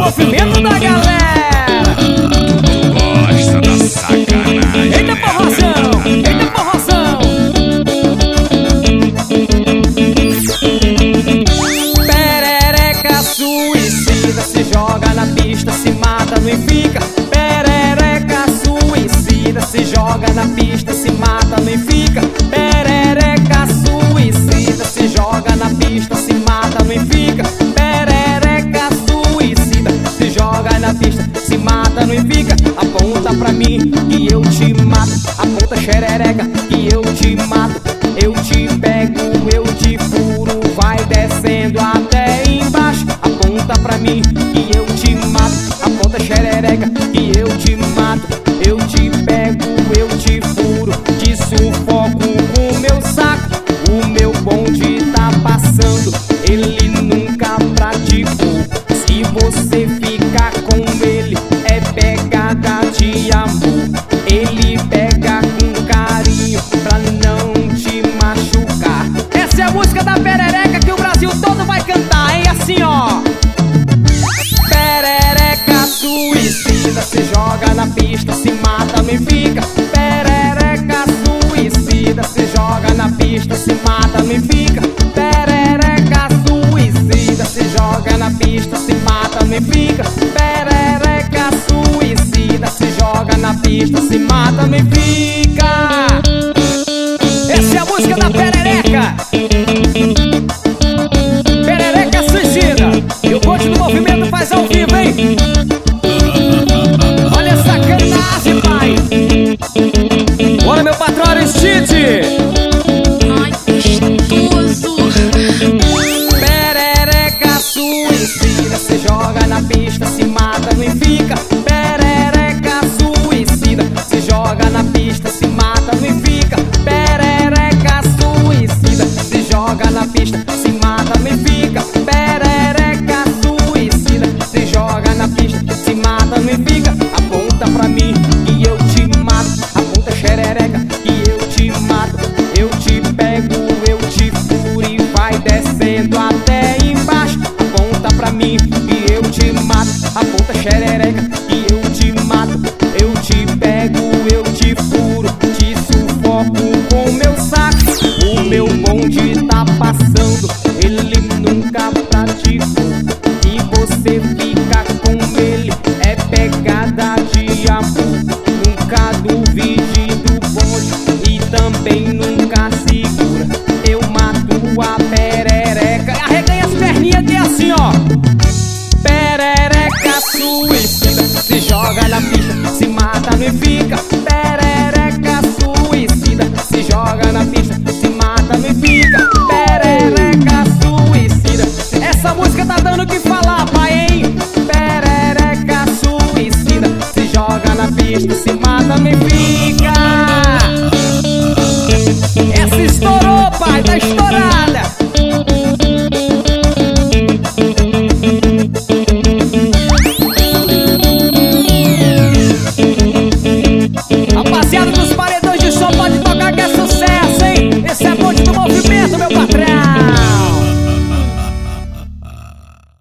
movimento da galera. Gosta da sacanagem. Eita porrozão, eita porrozão. Perereca suicida, se joga na pista, se mata, não fica. Perereca suicida, se joga na pista, se mata, não fica. Perereca suicida, se joga na pista, se mata, não fica. Perereca suicida, se joga na pista, se mata, não fica. Aponta pra mim que eu te mato, aponta xerereca que eu te mato. Eu te pego, eu te furo, vai descendo até embaixo. Aponta pra mim que eu te mato, aponta xerereca que eu te mato. Eu te pego, eu te furo, te sufoco com meu saco. O meu bonde tá passando, ele nunca praticou. Se você ficar com ele, é pegada de amor. Ele pega com carinho pra não te machucar. Essa é a música da perereca que o Brasil todo vai cantar, hein? Assim, ó. Perereca suicida, se joga na pista, se mata, não fica. Perereca suicida, se joga na pista, se mata, não fica. Perereca suicida, se joga na pista, se mata, não fica. Perereca suicida, se joga na pista, se mata, não fica. Essa é a música da perereca. Perereca suicida, e o bonde do movimento faz ao vivo, hein? Olha a sacanagem, pai. Bora, meu patrão Aristide. Ai, gostoso. Perereca suicida, se joga na pista, se mata, não fica. Perereca suicida, se joga na pista, se mata, não fica. Perereca suicida, se joga na pista, se mata, não fica. Perereca suicida, se joga na pista, se mata, não fica. Aponta pra mim que eu te mato, aponta xerereca que eu te mato. Eu te pego, eu te furo e vai descendo até embaixo. Aponta pra mim que eu te mato, aponta xerereca que eu te mato. Eu te pego, eu te furo, te sufoco com meu saco. O meu bonde tá passando, ele nunca praticou. E você fica com ele, é pegada de amor. Nunca duvide do bonde e também nunca segura. Eu mato a perereca. Arreganha as perninhas que é assim, ó. Perereca suicida, se joga na pista, se mata, não fica. Perereca suicida, se joga na pista, se mata, não fica. Perereca suicida. Essa música tá dando o que falar, pai, hein? Perereca suicida, se joga na pista, se